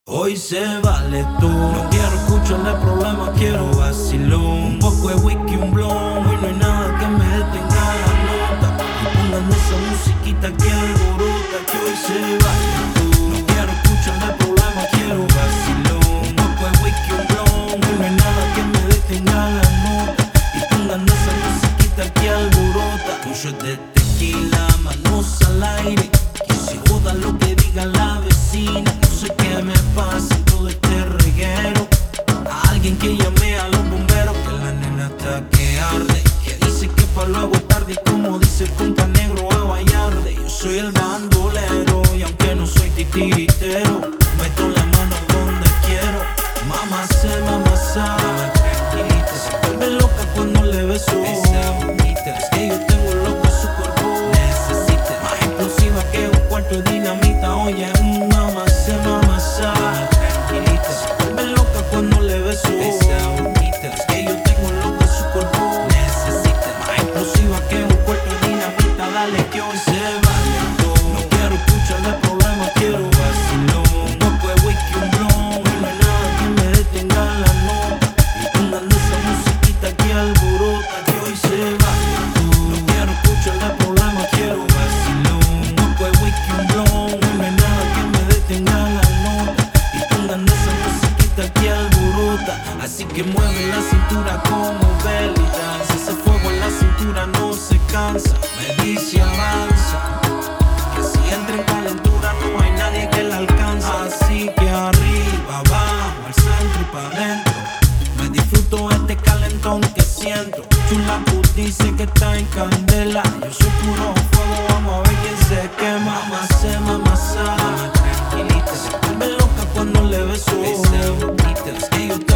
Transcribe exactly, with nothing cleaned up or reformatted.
Hoy se vale tú. No quiero escuchar de problemas, quiero vacilón. Un poco de whisky, un blon. Hoy no hay nada que me detenga la nota. Y pongan esa musiquita que alborota, que hoy se vale tú. No quiero escuchar de problemas, quiero vacilón. Un poco de whisky, un blon. Hoy no hay nada que me detenga la nota. Y pongan esa musiquita que alborota. Un shot de tequila, manos al aire. Que se joda lo que diga la vecina. No sé qué me pasa en todo este reguero. A alguien que llame a los bomberos, que la nena está que arde. Que dice que pa' luego es tarde, y como dice Punta Negro a Vallarde. Yo soy el bandolero y aunque no soy titiritero, meto la mano donde quiero. Mamá sé, mamá sabe, tranquilita. Se vuelve loca cuando le beso. Esa bonita, es que yo tengo loco su cuerpo. Necesita más explosiva que un cuarto de dinamita. Oye, mm, mamá sé, mamá sabe, tranquilita. Se vuelve loca cuando le beso. Esa bonita, es que yo tengo loco su cuerpo. Necesita más explosiva que un cuarto de dinamita. Dale que hoy se vale todo. No quiero escuchar de problemas, quiero vacilón. Un poco de whisky, un blon. Y no hay nada que me detenga la nota. Y pongan esa musiquita que alborota, que hoy se vale todo. No quiero escuchar de problemas, quiero vacilón. Un poco de whisky, un blon. Y no hay nada que me detenga la nota. Y pongan esa musiquita que alborota. Así que mueve la cintura como belly dance. Ese fuego en la cintura no se cansa. Me dice avanza, que si entra en calentura no hay nadie que la alcance. Así que arriba, abajo, al centro y pa' adentro. Me disfruto este calentón que siento. Chula Put dice que está en candela. Yo soy puro fuego, vamos a ver quién se quema. Mamá sé, mamá sabe, tranquilita. Se vuelve loca cuando le beso. Esa bonita, es que yo te